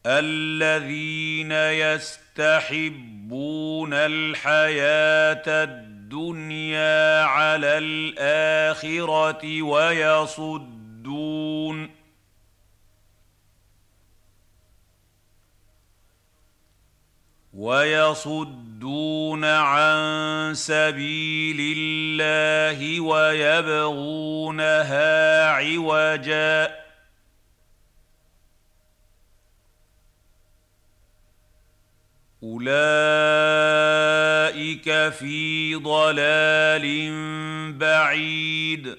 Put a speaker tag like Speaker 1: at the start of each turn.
Speaker 1: الذين يستحبون الحياة الدنيا على الآخرة ويصدون عن سبيل الله ويبغونها عوجا أولئك في ضلال بعيد